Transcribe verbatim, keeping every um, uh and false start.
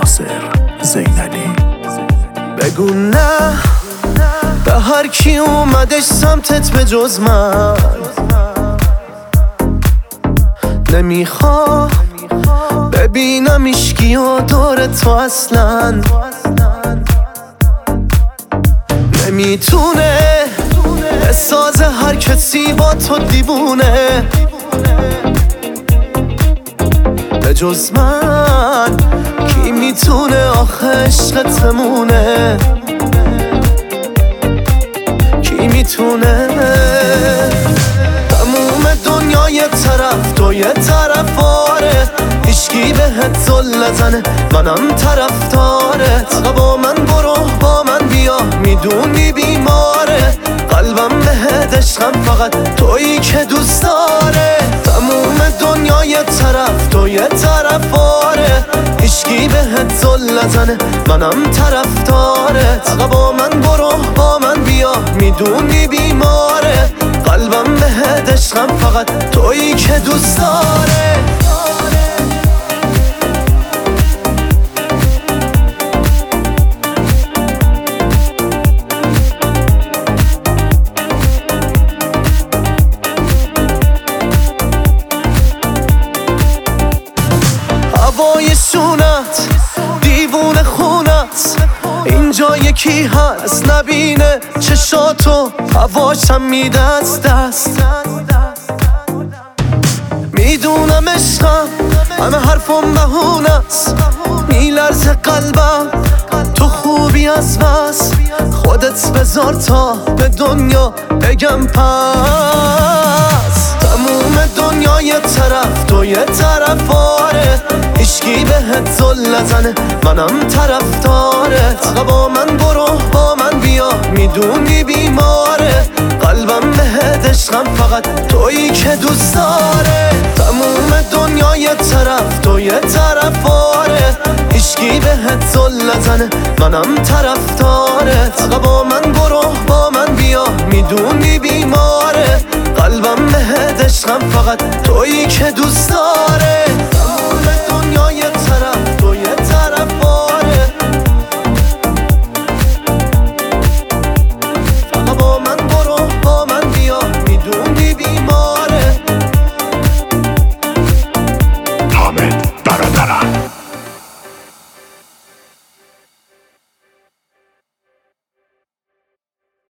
ناصر زینلی. بگو نه به هر کی اومدش سمتت به جز من، نمیخوام ببینم ایشکی و دور تو اصلا. نمیتونه بسازه هر کسی با تو دیوونه به جز من. کی میتونه آخه عشقت بمونه؟ کی میتونه؟ تموم دنیا یه طرف تو یه طرف آره، هیچکی بهت زل نزنه منم طرفدارت. با من برو با من بیا میدونی بیماره، قلبم بهت عشقم فقط تویی که دوست داره. تموم دنیا یه طرف تو یه طرف آره، هیچکی بهت زل نزنه منم طرفدارت. با من برو با من بیا میدونی بیماره، قلبم بهت عشقم فقط تویی که دوست داره. هوای شونت دیوونه خونت، اینجا یکی هست نبینه چشاتو، هواشم میده از دست. میدونم عشقم همه حرفم بهونست، میلرزه قلبم تو خوبی از بس. خودت بذار تا به دنیا بگم پس. تموم دنیا یه طرف تو یه طرف آره، هیچکی بهت زل نزنه منم طرفدارت. با من برو با من بیا میدونی بیماره، قلبم بهت عشقم فقط تویی که دوست داره. تموم دنیا یه طرف تو یه طرف آره، هیچکی بهت زل نزنه منم طرفدارت. با من برو با من بیا میدونی بیماره، قلبم بهت عشقم فقط تویی که دوست داره.